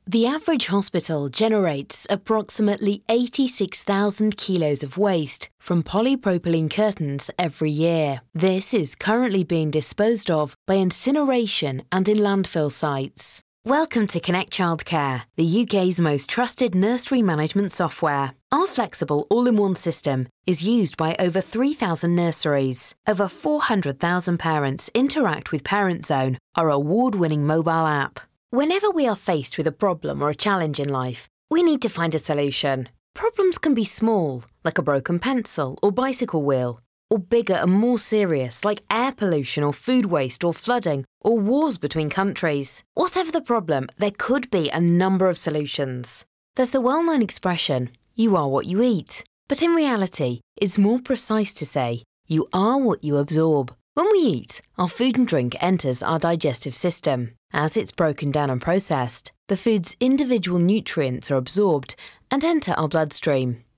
The average hospital generates approximately 86,000 kilos of waste from polypropylene curtains every year. This is currently being disposed of by incineration and in landfill sites. Welcome to Connect Childcare, the UK's most trusted nursery management software. Our flexible all-in-one system is used by over 3,000 nurseries. Over 400,000 parents interact with Parent Zone, our award-winning mobile app. Whenever we are faced with a problem or a challenge in life, we need to find a solution. Problems can be small, like a broken pencil or bicycle wheel, or bigger and more serious, like air pollution or food waste or flooding or wars between countries. Whatever the problem, there could be a number of solutions. There's the well-known expression, you are what you eat. But in reality, it's more precise to say, you are what you absorb. When we eat, our food and drink enters our digestive system. As it's broken down and processed, the food's individual nutrients are absorbed and enter our bloodstream.